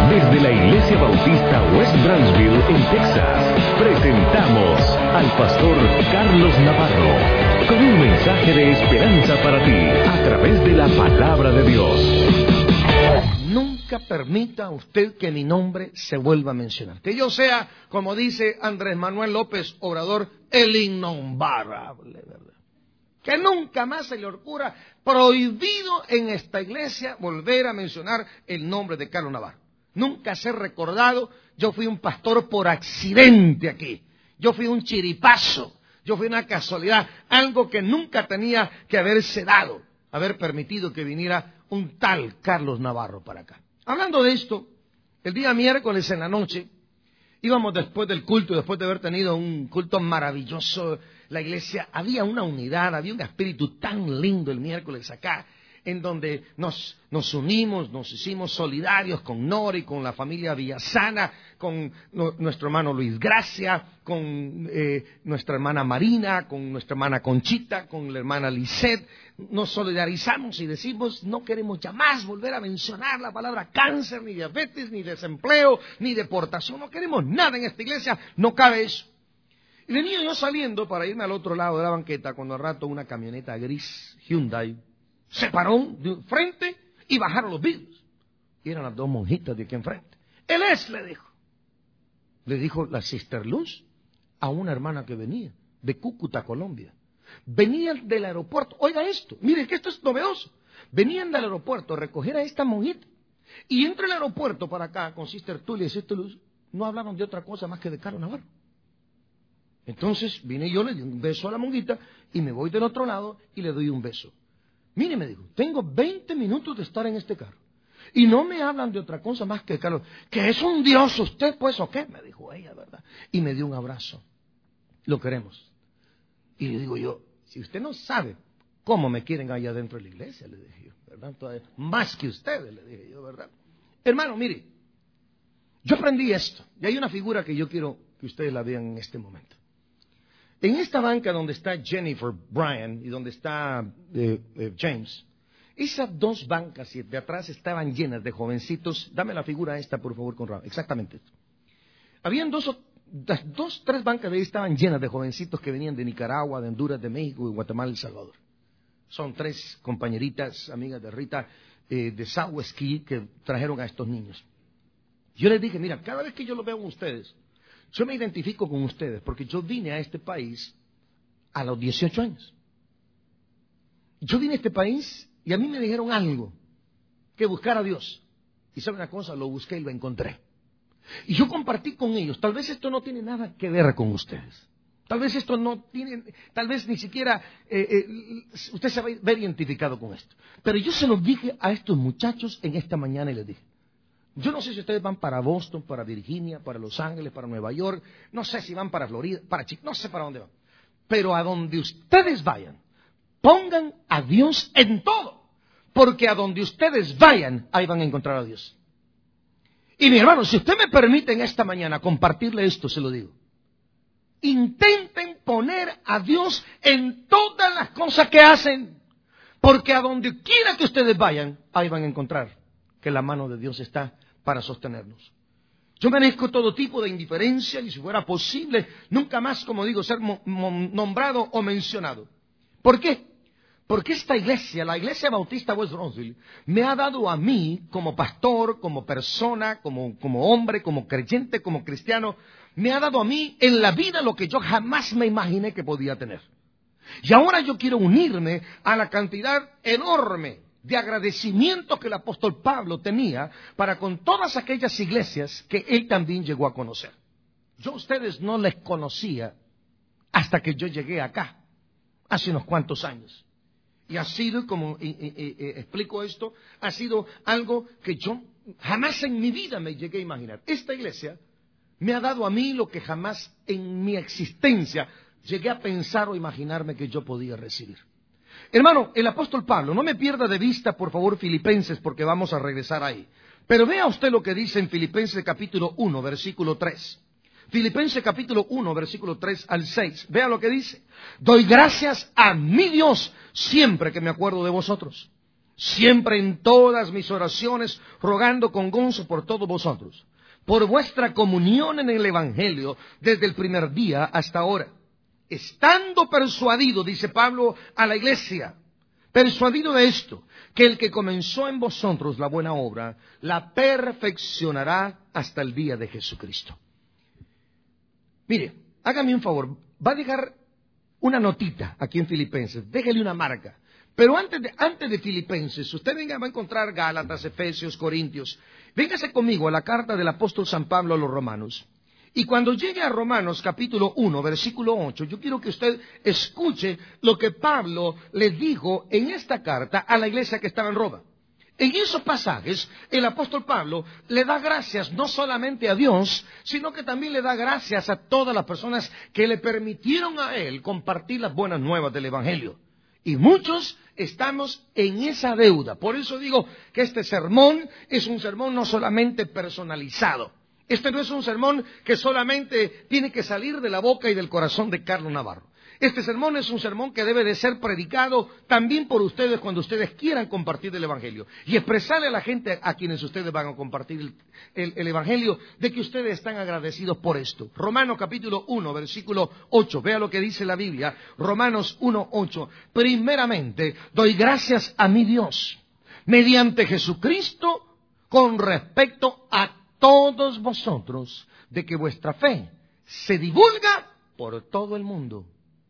Desde la Iglesia Bautista West Branchville, en Texas, presentamos al pastor Carlos Navarro con un mensaje de esperanza para ti a través de la palabra de Dios. Nunca permita usted que mi nombre se vuelva a mencionar. Que yo sea, como dice Andrés Manuel López Obrador, el innombrable, ¿verdad? Que nunca más se le ocurra, prohibido en esta iglesia, volver a mencionar el nombre de Carlos Navarro. Nunca ser recordado. Yo fui un pastor por accidente aquí. Yo fui un chiripazo. Yo fui una casualidad. Algo que nunca tenía que haberse dado. Haber permitido que viniera un tal Carlos Navarro para acá. Hablando de esto, el día miércoles en la noche, íbamos después del culto, después de haber tenido un culto maravilloso, la iglesia, había una unidad, había un espíritu tan lindo el miércoles acá, en donde nos unimos, nos hicimos solidarios con Nori, con la familia Villasana, con nuestro hermano Luis Gracia, con nuestra hermana Marina, con nuestra hermana Conchita, con la hermana Lisette. Nos solidarizamos y decimos, no queremos ya más volver a mencionar la palabra cáncer, ni diabetes, ni desempleo, ni deportación. No queremos nada en esta iglesia, no cabe eso. Y venía yo saliendo para irme al otro lado de la banqueta, cuando al rato una camioneta gris Hyundai se paró de frente y bajaron los vidrios. Y eran las dos monjitas de aquí enfrente. Él es, le dijo. Le dijo la Sister Luz a una hermana que venía de Cúcuta, Colombia. Venían del aeropuerto. Oiga esto, miren que esto es novedoso. Venían del aeropuerto a recoger a esta monjita. Y entre el aeropuerto para acá, con Sister Tulia y Sister Luz, no hablaron de otra cosa más que de Carlos Navarro. Entonces vine yo, le di un beso a la monjita y me voy del otro lado y le doy un beso. Mire, me dijo, tengo 20 minutos de estar en este carro. Y no me hablan de otra cosa más que Carlos. ¿Que es un Dios usted, pues, o qué? Me dijo ella, ¿verdad? Y me dio un abrazo. Lo queremos. Y le digo yo, si usted no sabe cómo me quieren allá dentro de la iglesia, le dije yo, ¿verdad? Todavía, más que ustedes, le dije yo, ¿verdad? Hermano, mire, yo aprendí esto. Y hay una figura que yo quiero que ustedes la vean en este momento. En esta banca donde está Jennifer Bryan y donde está James, esas dos bancas de atrás estaban llenas de jovencitos. Dame la figura esta, por favor, Conrado. Exactamente esto. Habían tres bancas de ahí estaban llenas de jovencitos que venían de Nicaragua, de Honduras, de México, de Guatemala y El Salvador. Son tres compañeritas, amigas de Rita, de Southwest que trajeron a estos niños. Yo les dije, mira, cada vez que yo los veo a ustedes, yo me identifico con ustedes porque yo vine a este país a los 18 años. Yo vine a este país y a mí me dijeron algo, que buscar a Dios. Y sabe una cosa, lo busqué y lo encontré. Y yo compartí con ellos. Tal vez esto no tiene nada que ver con ustedes. Tal vez esto no tiene, tal vez ni siquiera usted se va a ver identificado con esto. Pero yo se los dije a estos muchachos en esta mañana y les dije, yo no sé si ustedes van para Boston, para Virginia, para Los Ángeles, para Nueva York, no sé si van para Florida, para Chicago, no sé para dónde van. Pero a donde ustedes vayan, pongan a Dios en todo, porque a donde ustedes vayan, ahí van a encontrar a Dios. Y mi hermano, si usted me permite en esta mañana compartirle esto, se lo digo. Intenten poner a Dios en todas las cosas que hacen, porque a donde quiera que ustedes vayan, ahí van a encontrar que la mano de Dios está para sostenernos. Yo merezco todo tipo de indiferencia y si fuera posible, nunca más, como digo, ser nombrado o mencionado. ¿Por qué? Porque esta iglesia, la iglesia bautista West Bronzeville, me ha dado a mí, como pastor, como persona, como hombre, como creyente, como cristiano, me ha dado a mí en la vida lo que yo jamás me imaginé que podía tener. Y ahora yo quiero unirme a la cantidad enorme de agradecimiento que el apóstol Pablo tenía para con todas aquellas iglesias que él también llegó a conocer. Yo a ustedes no les conocía hasta que yo llegué acá, hace unos cuantos años. Y ha sido, como explico esto, ha sido algo que yo jamás en mi vida me llegué a imaginar. Esta iglesia me ha dado a mí lo que jamás en mi existencia llegué a pensar o imaginarme que yo podía recibir. Hermano, el apóstol Pablo, no me pierda de vista, por favor, Filipenses, porque vamos a regresar ahí. Pero vea usted lo que dice en Filipenses capítulo 1, versículo 3. Filipenses capítulo 1, versículo 3 al 6. Vea lo que dice. Doy gracias a mi Dios siempre que me acuerdo de vosotros. siempre en todas mis oraciones, rogando con gozo por todos vosotros, por vuestra comunión en el Evangelio desde el primer día hasta ahora, estando persuadido, dice Pablo a la iglesia, persuadido de esto, que el que comenzó en vosotros la buena obra, la perfeccionará hasta el día de Jesucristo. Mire, hágame un favor, va a dejar una notita aquí en Filipenses, déjele una marca. Pero antes de Filipenses, usted va a encontrar Gálatas, Efesios, Corintios. Véngase conmigo a la carta del apóstol San Pablo a los Romanos. Y cuando llegue a Romanos capítulo 1, versículo 8, yo quiero que usted escuche lo que Pablo le dijo en esta carta a la iglesia que estaba en Roma. En esos pasajes, el apóstol Pablo le da gracias no solamente a Dios, sino que también le da gracias a todas las personas que le permitieron a él compartir las buenas nuevas del Evangelio. Y muchos estamos en esa deuda. Por eso digo que este sermón es un sermón no solamente personalizado. Este no es un sermón que solamente tiene que salir de la boca y del corazón de Carlos Navarro. Este sermón es un sermón que debe de ser predicado también por ustedes cuando ustedes quieran compartir el Evangelio. Y expresarle a la gente a quienes ustedes van a compartir el Evangelio de que ustedes están agradecidos por esto. Romanos capítulo 1, versículo 8. Vea lo que dice la Biblia. Romanos 1, 8. Primeramente, doy gracias a mi Dios, mediante Jesucristo, con respecto a todos vosotros, de que vuestra fe se divulga por todo el mundo.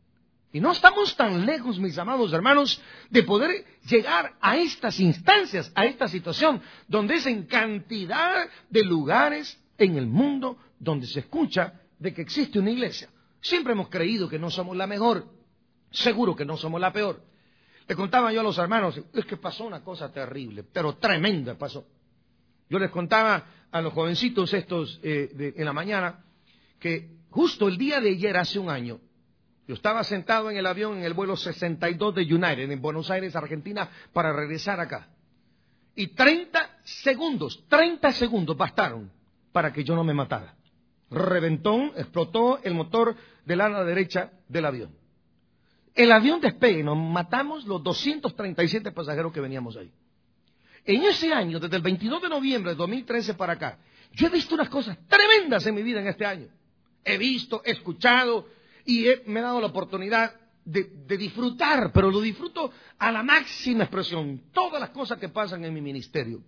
Y no estamos tan lejos, mis amados hermanos, de poder llegar a estas instancias, a esta situación, donde es en cantidad de lugares en el mundo donde se escucha de que existe una iglesia. Siempre hemos creído que no somos la mejor, seguro que no somos la peor. Le contaba yo a los hermanos, es que pasó una cosa terrible, pero tremenda pasó. Yo les contaba a los jovencitos estos en la mañana que justo el día de ayer, hace un año, yo estaba sentado en el avión en el vuelo 62 de United en Buenos Aires, Argentina, para regresar acá. Y 30 segundos bastaron para que yo no me matara. Reventó, explotó el motor del ala derecha del avión. El avión despegue, nos matamos los 237 pasajeros que veníamos ahí. En ese año, desde el 22 de noviembre de 2013 para acá, yo he visto unas cosas tremendas en mi vida en este año. He visto, he escuchado y me he dado la oportunidad de disfrutar, pero lo disfruto a la máxima expresión, todas las cosas que pasan en mi ministerio.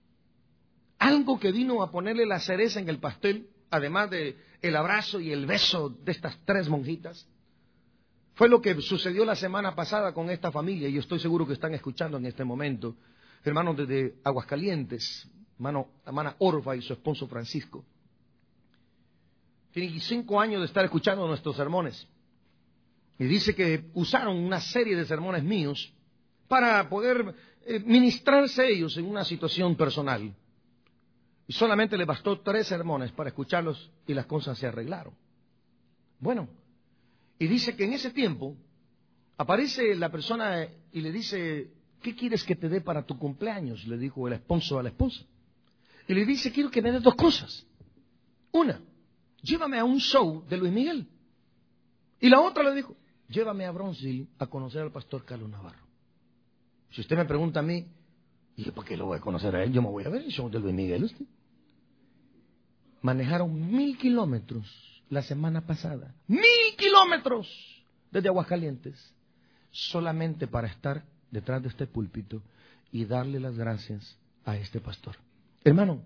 Algo que vino a ponerle la cereza en el pastel, además de el abrazo y el beso de estas 3 monjitas, fue lo que sucedió la semana pasada con esta familia, y yo estoy seguro que están escuchando en este momento. Hermanos desde Aguascalientes, hermana Orfa y su esposo Francisco. Tienen 5 años de estar escuchando nuestros sermones. Y dice que usaron una serie de sermones míos para poder ministrarse ellos en una situación personal. Y solamente les bastó 3 sermones para escucharlos y las cosas se arreglaron. Bueno, y dice que en ese tiempo aparece la persona y le dice, ¿qué quieres que te dé para tu cumpleaños? Le dijo el esposo a la esposa. Y le dice, quiero que me des 2 cosas. Una, llévame a un show de Luis Miguel. Y la otra le dijo, llévame a Bronzeville a conocer al pastor Carlos Navarro. Si usted me pregunta a mí, ¿y yo por qué lo voy a conocer a él? Yo me voy a ver el show de Luis Miguel. ¿Usted? Manejaron 1000 kilómetros la semana pasada. 1000 kilómetros desde Aguascalientes. Solamente para estar detrás de este púlpito y darle las gracias a este pastor. Hermano,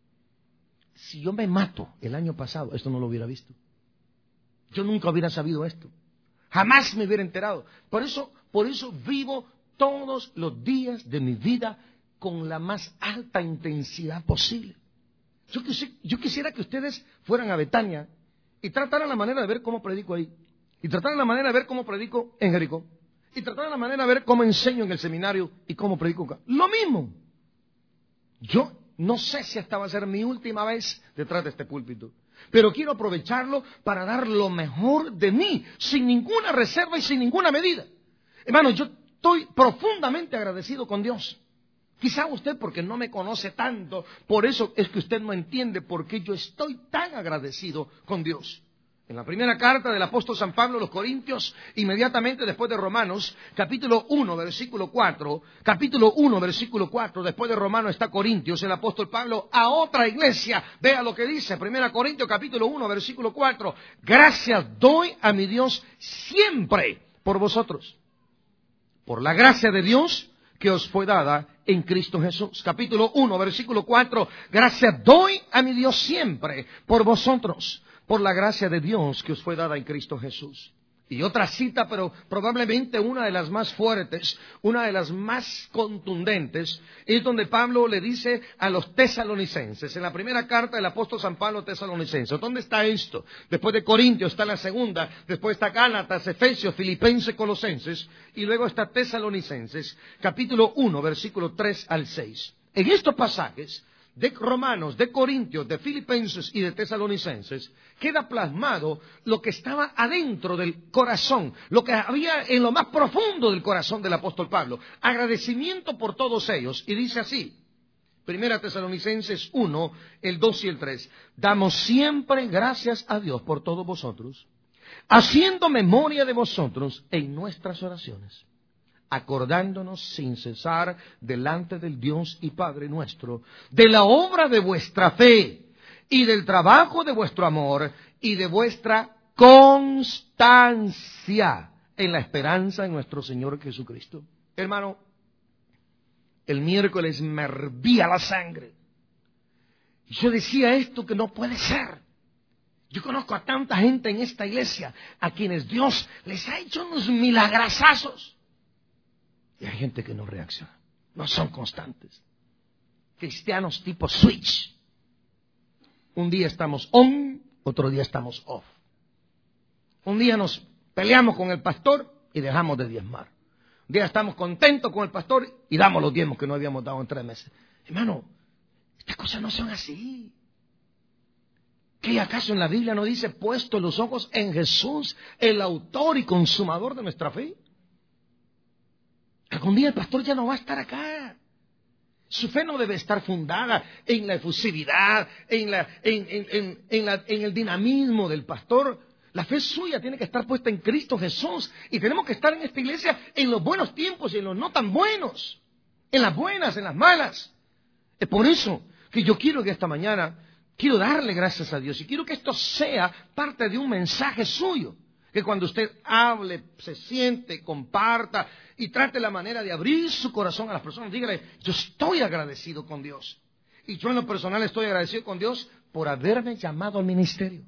si yo me mato el año pasado, esto no lo hubiera visto. Yo nunca hubiera sabido esto. Jamás me hubiera enterado. Por eso vivo todos los días de mi vida con la más alta intensidad posible. Yo quisiera que ustedes fueran a Betania y trataran la manera de ver cómo predico ahí. Y trataran la manera de ver cómo predico en Jericó. Y trataran la manera de ver cómo enseño en el seminario y cómo predico acá. Lo mismo. Yo no sé si esta va a ser mi última vez detrás de este púlpito, pero quiero aprovecharlo para dar lo mejor de mí, sin ninguna reserva y sin ninguna medida. Hermano, yo estoy profundamente agradecido con Dios. Quizá usted, porque no me conoce tanto, por eso es que usted no entiende por qué yo estoy tan agradecido con Dios. En la primera carta del apóstol San Pablo a los Corintios, inmediatamente después de Romanos, capítulo 1, versículo 4, después de Romanos está Corintios, el apóstol Pablo a otra iglesia. Vea lo que dice, 1 Corintios capítulo 1, versículo 4, gracias doy a mi Dios siempre por vosotros, por la gracia de Dios que os fue dada en Cristo Jesús. Capítulo 1, versículo 4, gracias doy a mi Dios siempre por vosotros, por la gracia de Dios que os fue dada en Cristo Jesús. Y otra cita, pero probablemente una de las más fuertes, una de las más contundentes, es donde Pablo le dice a los tesalonicenses, en la primera carta del apóstol San Pablo a tesalonicenses. ¿Dónde está esto? Después de Corintios está la segunda, después está Gálatas, Efesios, Filipenses, Colosenses, y luego está Tesalonicenses, capítulo 1, versículo 3 al 6. En estos pasajes de Romanos, de Corintios, de Filipenses y de Tesalonicenses, queda plasmado lo que estaba adentro del corazón, lo que había en lo más profundo del corazón del apóstol Pablo. Agradecimiento por todos ellos. Y dice así, 1 Tesalonicenses 1, el 2 y el 3. Damos siempre gracias a Dios por todos vosotros, haciendo memoria de vosotros en nuestras oraciones, acordándonos sin cesar delante del Dios y Padre nuestro, de la obra de vuestra fe y del trabajo de vuestro amor y de vuestra constancia en la esperanza en nuestro Señor Jesucristo. Hermano, el miércoles me hervía la sangre. Yo decía esto que no puede ser. Yo conozco a tanta gente en esta iglesia a quienes Dios les ha hecho unos milagrazazos. Y hay gente que no reacciona, no son constantes. Cristianos tipo switch. Un día estamos on, otro día estamos off. Un día nos peleamos con el pastor y dejamos de diezmar. Un día estamos contentos con el pastor y damos los diezmos que no habíamos dado en 3 meses. Hermano, estas cosas no son así. ¿Qué acaso en la Biblia no dice puesto los ojos en Jesús, el autor y consumador de nuestra fe? Algún día el pastor ya no va a estar acá. Su fe no debe estar fundada en la efusividad, en el dinamismo del pastor. La fe suya tiene que estar puesta en Cristo Jesús. Y tenemos que estar en esta iglesia en los buenos tiempos y en los no tan buenos. En las buenas, en las malas. Es por eso que yo quiero que esta mañana, quiero darle gracias a Dios. Y quiero que esto sea parte de un mensaje suyo. Que cuando usted hable, se siente, comparta y trate la manera de abrir su corazón a las personas, dígale, yo estoy agradecido con Dios. Y yo en lo personal estoy agradecido con Dios por haberme llamado al ministerio.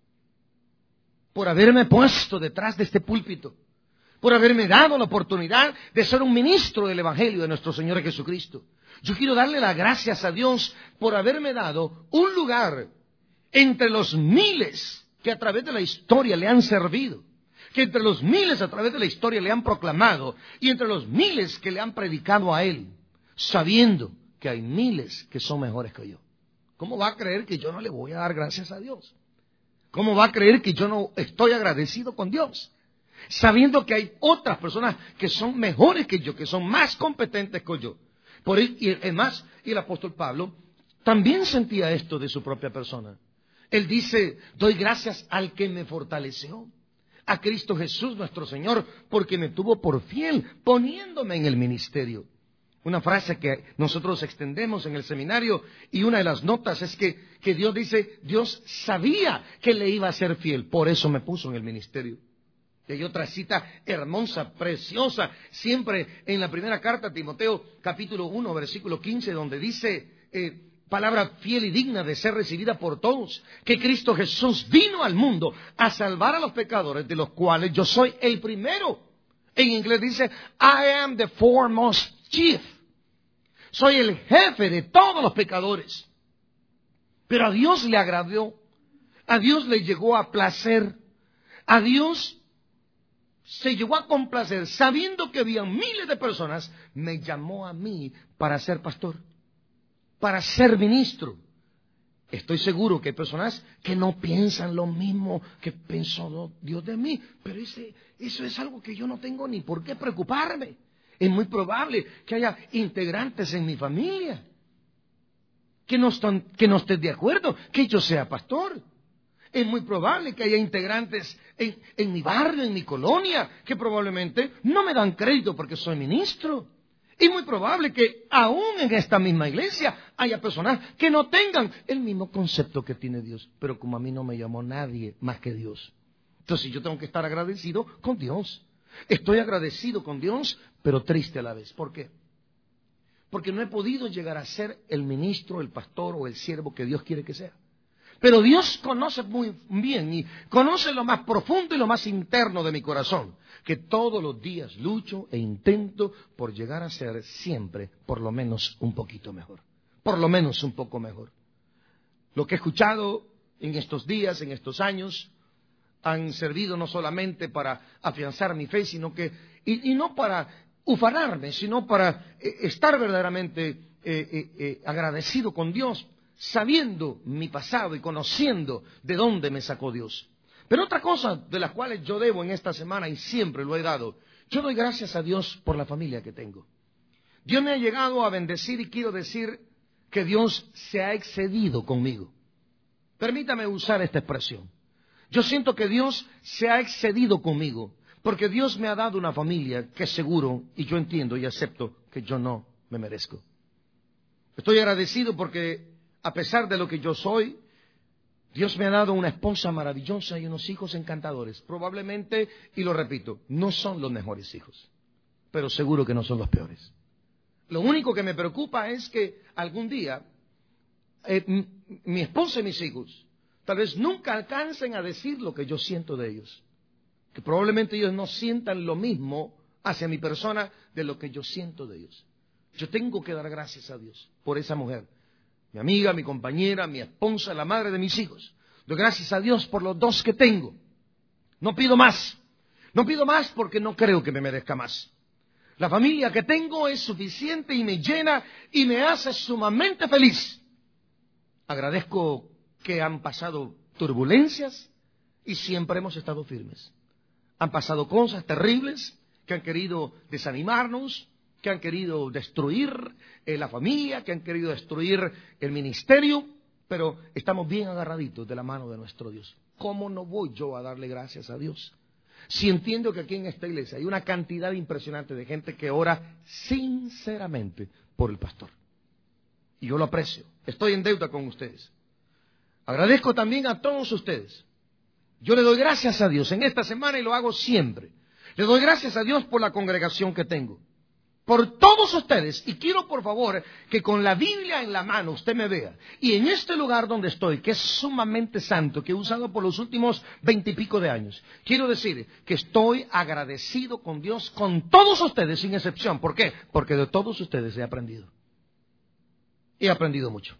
Por haberme puesto detrás de este púlpito. Por haberme dado la oportunidad de ser un ministro del Evangelio de nuestro Señor Jesucristo. Yo quiero darle las gracias a Dios por haberme dado un lugar entre los miles que a través de la historia le han servido, que entre los miles a través de la historia le han proclamado, y entre los miles que le han predicado a Él, sabiendo que hay miles que son mejores que yo. ¿Cómo va a creer que yo no le voy a dar gracias a Dios? ¿Cómo va a creer que yo no estoy agradecido con Dios? Sabiendo que hay otras personas que son mejores que yo, que son más competentes que yo. Por él, y además, el apóstol Pablo también sentía esto de su propia persona. Él dice, doy gracias al que me fortaleció, a Cristo Jesús nuestro Señor, porque me tuvo por fiel, poniéndome en el ministerio. Una frase que nosotros extendemos en el seminario y una de las notas es que Dios dice, Dios sabía que le iba a ser fiel, por eso me puso en el ministerio. Y hay otra cita hermosa, preciosa, siempre en la primera carta a Timoteo, capítulo 1, versículo 15, donde dice, palabra fiel y digna de ser recibida por todos, que Cristo Jesús vino al mundo a salvar a los pecadores, de los cuales yo soy el primero. En inglés dice, I am the foremost chief. Soy el jefe de todos los pecadores. Pero a Dios le agradó, a Dios le llegó a placer, a Dios se llegó a complacer, sabiendo que había miles de personas, me llamó a mí para ser pastor, para ser ministro. Estoy seguro que hay personas que no piensan lo mismo que pensó Dios de mí, pero eso es algo que yo no tengo ni por qué preocuparme. Es muy probable que haya integrantes en mi familia que no estén de acuerdo que yo sea pastor. Es muy probable que haya integrantes en mi barrio, en mi colonia, que probablemente no me dan crédito porque soy ministro. Es muy probable que aún en esta misma iglesia haya personas que no tengan el mismo concepto que tiene Dios. Pero como a mí no me llamó nadie más que Dios, entonces yo tengo que estar agradecido con Dios. Estoy agradecido con Dios, pero triste a la vez. ¿Por qué? Porque no he podido llegar a ser el ministro, el pastor o el siervo que Dios quiere que sea. Pero Dios conoce muy bien y conoce lo más profundo y lo más interno de mi corazón, que todos los días lucho e intento por llegar a ser siempre por lo menos un poquito mejor, por lo menos un poco mejor. Lo que he escuchado en estos días, en estos años, han servido no solamente para afianzar mi fe, sino que, y no para ufanarme, sino para estar verdaderamente agradecido con Dios, sabiendo mi pasado y conociendo de dónde me sacó Dios. Pero otra cosa de las cuales yo debo en esta semana, y siempre lo he dado, yo doy gracias a Dios por la familia que tengo. Dios me ha llegado a bendecir y quiero decir que Dios se ha excedido conmigo. Permítame usar esta expresión. Yo siento que Dios se ha excedido conmigo, porque Dios me ha dado una familia que seguro, y yo entiendo y acepto, que yo no me merezco. Estoy agradecido porque a pesar de lo que yo soy, Dios me ha dado una esposa maravillosa y unos hijos encantadores. Probablemente, y lo repito, no son los mejores hijos, pero seguro que no son los peores. Lo único que me preocupa es que algún día mi esposa y mis hijos tal vez nunca alcancen a decir lo que yo siento de ellos. Que probablemente ellos no sientan lo mismo hacia mi persona de lo que yo siento de ellos. Yo tengo que dar gracias a Dios por esa mujer. Mi amiga, mi compañera, mi esposa, la madre de mis hijos. Doy gracias a Dios por los 2 que tengo. No pido más. No pido más porque no creo que me merezca más. La familia que tengo es suficiente y me llena y me hace sumamente feliz. Agradezco que han pasado turbulencias y siempre hemos estado firmes. Han pasado cosas terribles que han querido desanimarnos, que han querido destruir la familia, que han querido destruir el ministerio, pero estamos bien agarraditos de la mano de nuestro Dios. ¿Cómo no voy yo a darle gracias a Dios? Si entiendo que aquí en esta iglesia hay una cantidad impresionante de gente que ora sinceramente por el pastor. Y yo lo aprecio. Estoy en deuda con ustedes. Agradezco también a todos ustedes. Yo le doy gracias a Dios en esta semana y lo hago siempre. Le doy gracias a Dios por la congregación que tengo. Por todos ustedes, y quiero por favor que con la Biblia en la mano usted me vea, y en este lugar donde estoy, que es sumamente santo, que he usado por los últimos 20 y pico de años, quiero decir que estoy agradecido con Dios, con todos ustedes sin excepción. ¿Por qué? Porque de todos ustedes he aprendido. He aprendido mucho.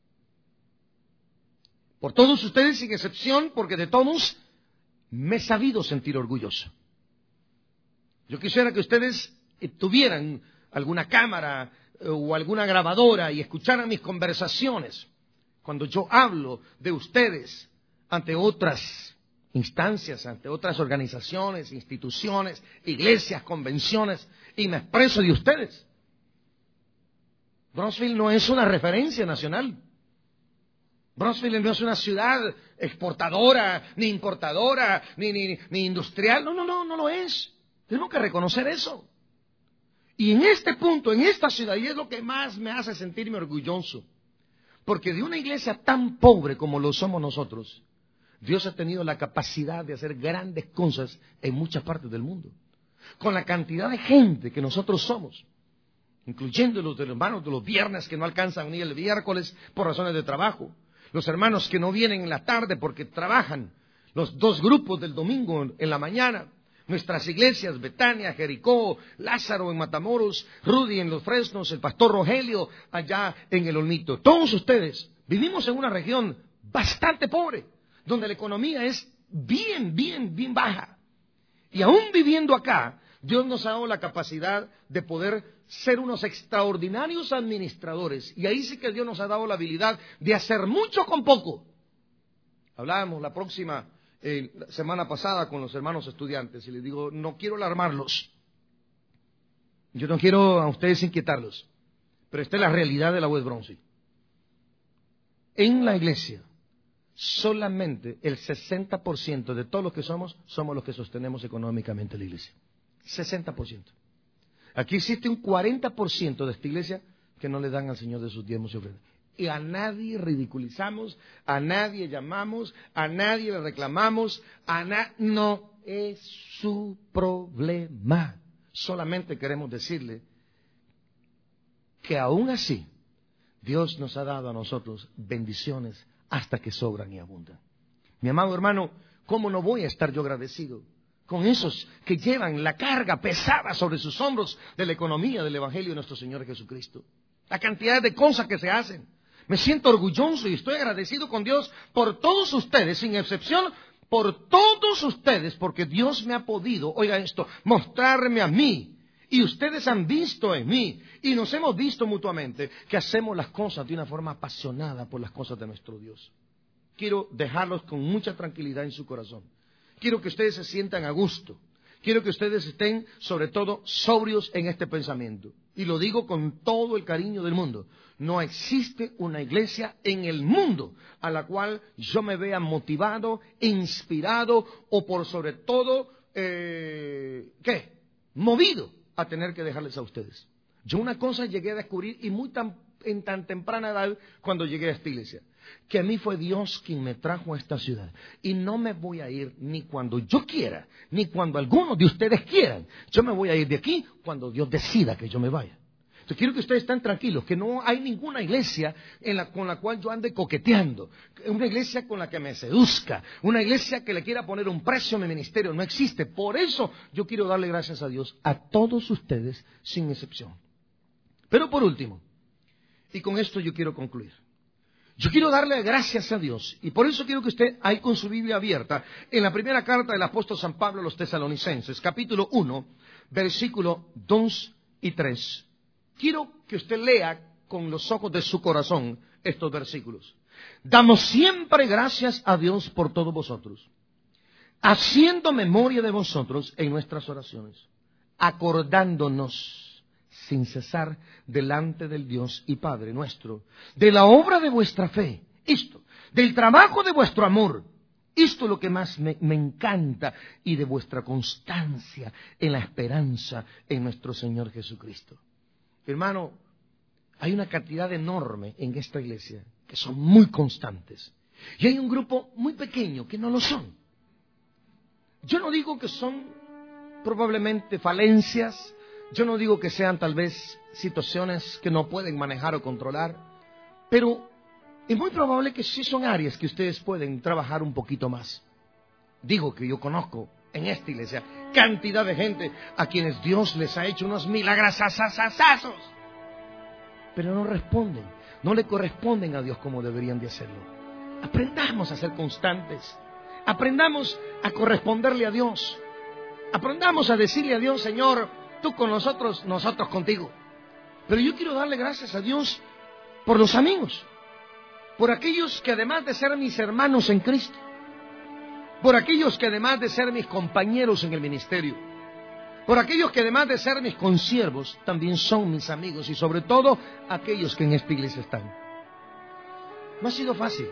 Por todos ustedes sin excepción, porque de todos me he sabido sentir orgulloso. Yo quisiera que ustedes tuvieran alguna cámara o alguna grabadora y escucharan mis conversaciones cuando yo hablo de ustedes ante otras instancias, ante otras organizaciones, instituciones, iglesias, convenciones, y me expreso de ustedes. Brownsville no es una referencia nacional. Brownsville no es una ciudad exportadora, ni importadora, ni industrial. No lo es. Tenemos que reconocer eso. Y en este punto, en esta ciudad, y es lo que más me hace sentirme orgulloso, porque de una iglesia tan pobre como lo somos nosotros, Dios ha tenido la capacidad de hacer grandes cosas en muchas partes del mundo. Con la cantidad de gente que nosotros somos, incluyendo los hermanos de los viernes que no alcanzan a venir el miércoles por razones de trabajo, los hermanos que no vienen en la tarde porque trabajan, los 2 grupos del domingo en la mañana, nuestras iglesias, Betania, Jericó, Lázaro en Matamoros, Rudy en Los Fresnos, el pastor Rogelio allá en el Olmito. Todos ustedes vivimos en una región bastante pobre, donde la economía es bien baja. Y aún viviendo acá, Dios nos ha dado la capacidad de poder ser unos extraordinarios administradores. Y ahí sí que Dios nos ha dado la habilidad de hacer mucho con poco. Hablábamos la semana pasada con los hermanos estudiantes y les digo, no quiero alarmarlos. Yo no quiero a ustedes inquietarlos. Pero esta es la realidad de la West Brownsville. En la iglesia solamente el 60% de todos los que somos los que sostenemos económicamente la iglesia. 60%. Aquí existe un 40% de esta iglesia que no le dan al Señor de sus diezmos y ofrendas. Y a nadie ridiculizamos, a nadie llamamos, a nadie le reclamamos, no es su problema. Solamente queremos decirle que aún así Dios nos ha dado a nosotros bendiciones hasta que sobran y abundan. Mi amado hermano, ¿cómo no voy a estar yo agradecido con esos que llevan la carga pesada sobre sus hombros de la economía del Evangelio de nuestro Señor Jesucristo? La cantidad de cosas que se hacen. Me siento orgulloso y estoy agradecido con Dios por todos ustedes, sin excepción, por todos ustedes, porque Dios me ha podido, oiga esto, mostrarme a mí. Y ustedes han visto en mí, y nos hemos visto mutuamente, que hacemos las cosas de una forma apasionada por las cosas de nuestro Dios. Quiero dejarlos con mucha tranquilidad en su corazón. Quiero que ustedes se sientan a gusto. Quiero que ustedes estén, sobre todo, sobrios en este pensamiento. Y lo digo con todo el cariño del mundo. No existe una iglesia en el mundo a la cual yo me vea motivado, inspirado o por sobre todo, movido a tener que dejarles a ustedes. Yo una cosa llegué a descubrir y en tan temprana edad cuando llegué a esta iglesia, que a mí fue Dios quien me trajo a esta ciudad. Y no me voy a ir ni cuando yo quiera, ni cuando algunos de ustedes quieran. Yo me voy a ir de aquí cuando Dios decida que yo me vaya. Entonces quiero que ustedes estén tranquilos, que no hay ninguna iglesia con la cual yo ande coqueteando, una iglesia con la que me seduzca, una iglesia que le quiera poner un precio a mi ministerio. No existe. Por eso yo quiero darle gracias a Dios a todos ustedes, sin excepción. Pero por último, y con esto yo quiero concluir, yo quiero darle gracias a Dios, y por eso quiero que usted, ahí con su Biblia abierta, en la primera carta del apóstol San Pablo a los Tesalonicenses, capítulo 1, versículo 2 y 3. Quiero que usted lea con los ojos de su corazón estos versículos. Damos siempre gracias a Dios por todos vosotros, haciendo memoria de vosotros en nuestras oraciones, acordándonos sin cesar delante del Dios y Padre nuestro, de la obra de vuestra fe, esto, del trabajo de vuestro amor, esto es lo que más me encanta, y de vuestra constancia en la esperanza en nuestro Señor Jesucristo. Hermano, hay una cantidad enorme en esta iglesia que son muy constantes, y hay un grupo muy pequeño que no lo son. Yo no digo que son probablemente falencias, yo no digo que sean tal vez situaciones que no pueden manejar o controlar, pero es muy probable que sí son áreas que ustedes pueden trabajar un poquito más. Digo que yo conozco en esta iglesia cantidad de gente a quienes Dios les ha hecho unos milagrazazazazazos, pero no responden, no le corresponden a Dios como deberían de hacerlo. Aprendamos a ser constantes, aprendamos a corresponderle a Dios, aprendamos a decirle a Dios: Señor, tú con nosotros, nosotros contigo. Pero yo quiero darle gracias a Dios por los amigos, por aquellos que además de ser mis hermanos en Cristo, por aquellos que además de ser mis compañeros en el ministerio, por aquellos que además de ser mis consiervos, también son mis amigos, y sobre todo aquellos que en esta iglesia están. No ha sido fácil.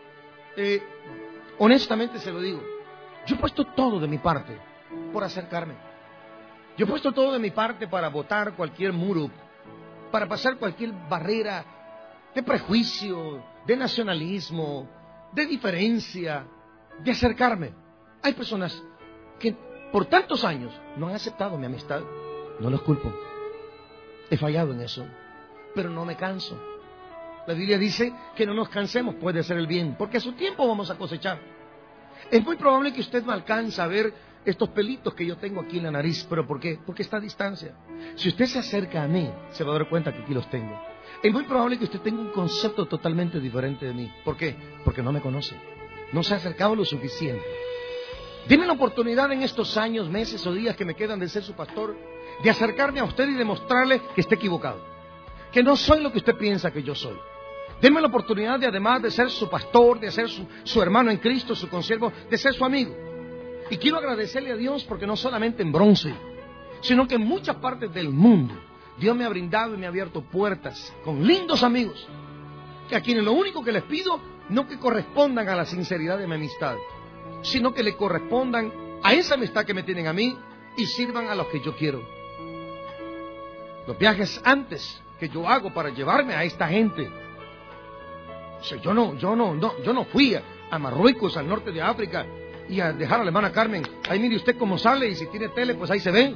Honestamente se lo digo. Yo he puesto todo de mi parte por acercarme. Yo he puesto todo de mi parte para botar cualquier muro, para pasar cualquier barrera de prejuicio, de nacionalismo, de diferencia, de acercarme. Hay personas que por tantos años no han aceptado mi amistad. No los culpo. He fallado en eso, pero no me canso. La Biblia dice que no nos cansemos, puede hacer el bien, porque a su tiempo vamos a cosechar. Es muy probable que usted no alcance a ver estos pelitos que yo tengo aquí en la nariz. ¿Pero por qué? Porque está a distancia. Si usted se acerca a mí, se va a dar cuenta que aquí los tengo. Es muy probable que usted tenga un concepto totalmente diferente de mí. ¿Por qué? Porque no me conoce. No se ha acercado lo suficiente. Deme la oportunidad en estos años, meses o días que me quedan de ser su pastor, de acercarme a usted y demostrarle que está equivocado, que no soy lo que usted piensa que yo soy. Deme la oportunidad de, además de ser su pastor, de ser su hermano en Cristo, su consiervo, de ser su amigo. Y quiero agradecerle a Dios porque no solamente en Bronce, sino que en muchas partes del mundo Dios me ha brindado y me ha abierto puertas con lindos amigos a quienes lo único que les pido, no que correspondan a la sinceridad de mi amistad, sino que le correspondan a esa amistad que me tienen a mí y sirvan a los que yo quiero. Los viajes antes que yo hago para llevarme a esta gente. O sea, yo no fui a Marruecos, al norte de África, y a dejar a la hermana Carmen. Ahí mire usted cómo sale, y si tiene tele, pues ahí se ve.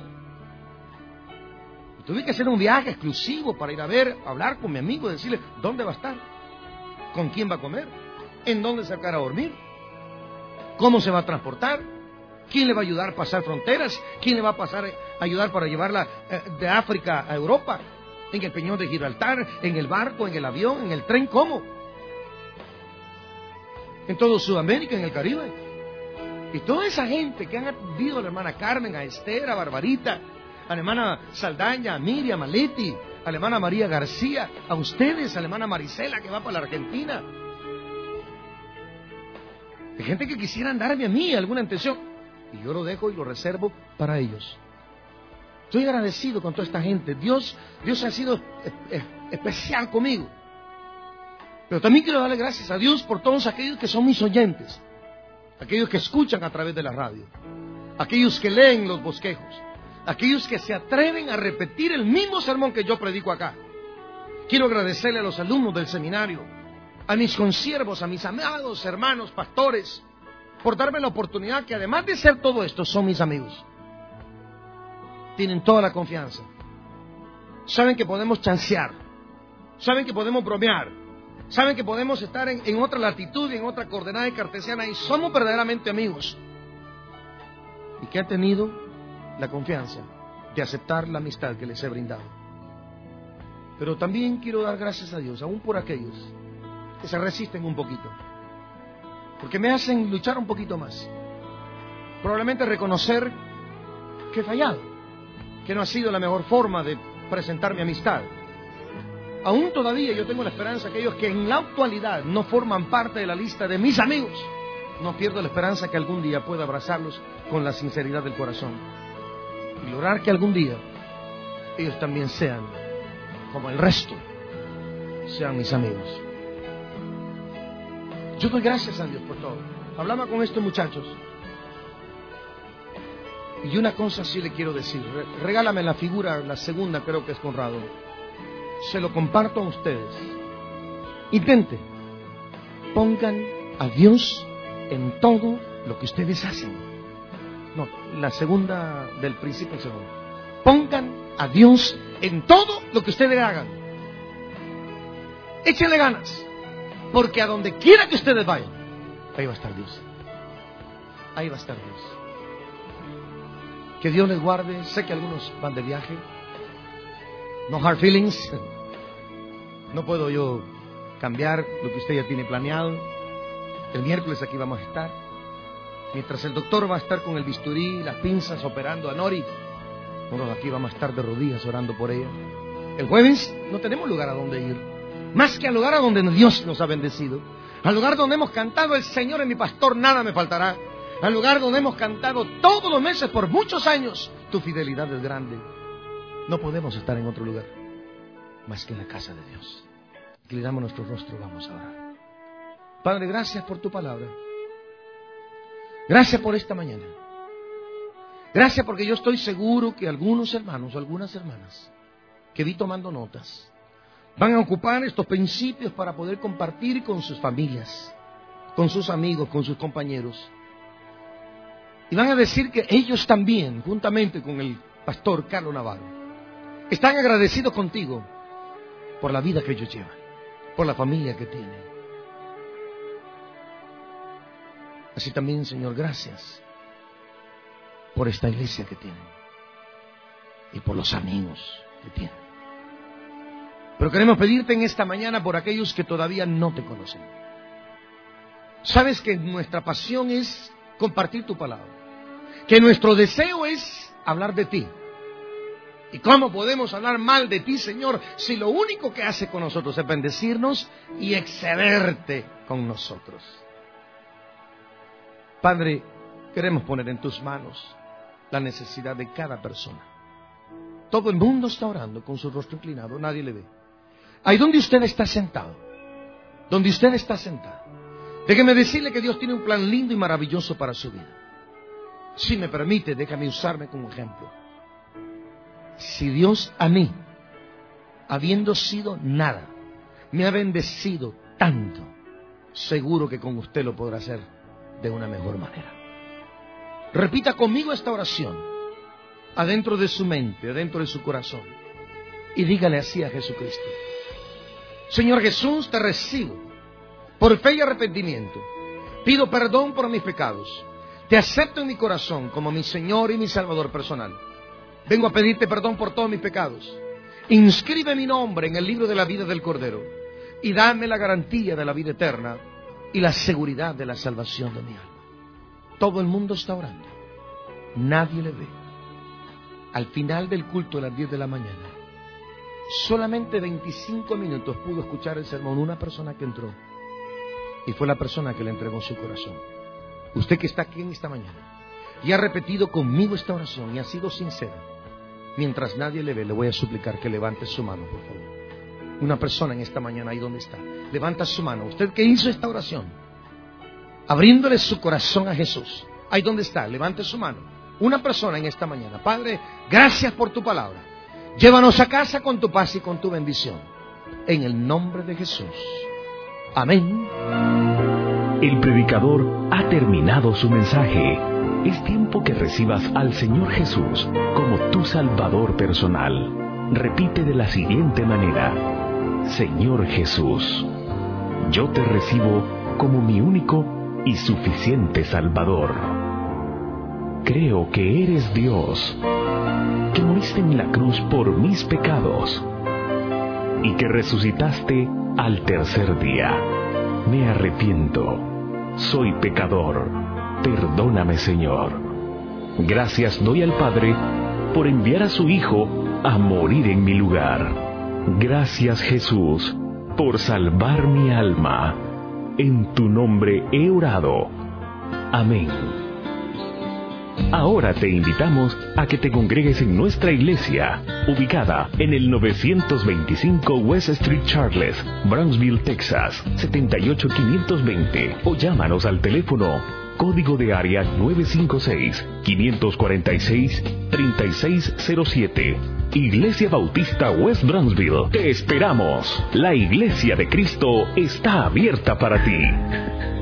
Tuve que hacer un viaje exclusivo para ir a ver, hablar con mi amigo, decirle dónde va a estar, con quién va a comer, en dónde se va a dormir, cómo se va a transportar, quién le va a ayudar a pasar fronteras, quién le va a ayudar para llevarla de África a Europa, en el Peñón de Gibraltar, en el barco, en el avión, en el tren, ¿cómo? En todo Sudamérica, en el Caribe. Y toda esa gente que han atendido a la hermana Carmen, a Esther, a Barbarita, a la hermana Saldaña, a Miriam, a Leti, a la hermana María García, a ustedes, a la hermana Marisela que va para la Argentina. Hay gente que quisieran darme a mí alguna intención y yo lo dejo y lo reservo para ellos. Estoy agradecido con toda esta gente. Dios ha sido especial conmigo. Pero también quiero darle gracias a Dios por todos aquellos que son mis oyentes, aquellos que escuchan a través de la radio, aquellos que leen los bosquejos, aquellos que se atreven a repetir el mismo sermón que yo predico acá. Quiero agradecerle a los alumnos del seminario, a mis consiervos, a mis amados hermanos pastores, por darme la oportunidad que además de ser todo esto, son mis amigos. Tienen toda la confianza. Saben que podemos chancear, saben que podemos bromear, saben que podemos estar en otra latitud, en otra coordenada cartesiana, y somos verdaderamente amigos. Y que han tenido la confianza de aceptar la amistad que les he brindado. Pero también quiero dar gracias a Dios, aún por aquellos que se resisten un poquito, porque me hacen luchar un poquito más. Probablemente reconocer que he fallado, que no ha sido la mejor forma de presentar mi amistad. Aún todavía yo tengo la esperanza que aquellos que en la actualidad no forman parte de la lista de mis amigos, no pierdo la esperanza que algún día pueda abrazarlos con la sinceridad del corazón y lograr que algún día ellos también sean, como el resto, sean mis amigos. Yo doy gracias a Dios por todo. Hablaba con estos muchachos y una cosa sí le quiero decir. Regálame la figura, la segunda, creo que es Conrado. Se lo comparto a ustedes. Intente, pongan a Dios en todo lo que ustedes hacen. No, la segunda del principio al segundo. Pongan a Dios en todo lo que ustedes hagan. Échenle ganas, porque a donde quiera que ustedes vayan, ahí va a estar Dios. Ahí va a estar Dios. Que Dios les guarde. Sé que algunos van de viaje. No hard feelings. No puedo yo cambiar lo que usted ya tiene planeado. El miércoles aquí vamos a estar. Mientras el doctor va a estar con el bisturí y las pinzas operando a Nori, bueno, aquí vamos a estar de rodillas orando por ella. El jueves no tenemos lugar a donde ir, más que al lugar a donde Dios nos ha bendecido. Al lugar donde hemos cantado: el Señor es mi pastor, nada me faltará. Al lugar donde hemos cantado todos los meses por muchos años: tu fidelidad es grande. No podemos estar en otro lugar más que en la casa de Dios. Inclinamos nuestro rostro, vamos a orar. Padre, gracias por tu palabra. Gracias por esta mañana. Gracias porque yo estoy seguro que algunos hermanos o algunas hermanas que vi tomando notas van a ocupar estos principios para poder compartir con sus familias, con sus amigos, con sus compañeros. Y van a decir que ellos también, juntamente con el pastor Carlos Navarro, están agradecidos contigo por la vida que ellos llevan, por la familia que tienen. Así también, Señor, gracias por esta iglesia que tienen y por los amigos que tienen. Pero queremos pedirte en esta mañana por aquellos que todavía no te conocen. Sabes que nuestra pasión es compartir tu palabra, que nuestro deseo es hablar de ti. ¿Y cómo podemos hablar mal de ti, Señor, si lo único que hace con nosotros es bendecirnos y excederte con nosotros? Padre, queremos poner en tus manos la necesidad de cada persona. Todo el mundo está orando con su rostro inclinado, nadie le ve. Ahí donde usted está sentado, donde usted está sentado, déjeme decirle que Dios tiene un plan lindo y maravilloso para su vida. Si me permite, déjame usarme como ejemplo. Si Dios a mí, habiendo sido nada, me ha bendecido tanto, seguro que con usted lo podrá hacer de una mejor manera. Repita conmigo esta oración, adentro de su mente, adentro de su corazón, y dígale así a Jesucristo: Señor Jesús, te recibo por fe y arrepentimiento. Pido perdón por mis pecados. Te acepto en mi corazón como mi Señor y mi Salvador personal. Vengo a pedirte perdón por todos mis pecados. Inscribe mi nombre en el libro de la vida del Cordero y dame la garantía de la vida eterna y la seguridad de la salvación de mi alma. Todo el mundo está orando. Nadie le ve. Al final del culto a las 10 de la mañana, solamente 25 minutos pudo escuchar el sermón una persona que entró, y fue la persona que le entregó su corazón. Usted que está aquí en esta mañana y ha repetido conmigo esta oración y ha sido sincera, mientras nadie le ve, le voy a suplicar que levante su mano, por favor. Una persona en esta mañana, ahí donde está, levanta su mano. Usted que hizo esta oración, abriéndole su corazón a Jesús, ahí donde está, levante su mano. Una persona en esta mañana. Padre, gracias por tu palabra. Llévanos a casa con tu paz y con tu bendición. En el nombre de Jesús. Amén. El predicador ha terminado su mensaje. Es tiempo que recibas al Señor Jesús como tu Salvador personal. Repite de la siguiente manera: Señor Jesús, yo te recibo como mi único y suficiente Salvador. Creo que eres Dios, que moriste en la cruz por mis pecados y que resucitaste al tercer día. Me arrepiento, soy pecador, perdóname, Señor. Gracias doy al Padre por enviar a su Hijo a morir en mi lugar. Gracias, Jesús, por salvar mi alma. En tu nombre he orado. Amén. Ahora te invitamos a que te congregues en nuestra iglesia, ubicada en el 925 West Street Charles, Brownsville, Texas, 78520, o llámanos al teléfono código de área 956-546-3607. Iglesia Bautista West Brownsville. Te esperamos. La Iglesia de Cristo está abierta para ti.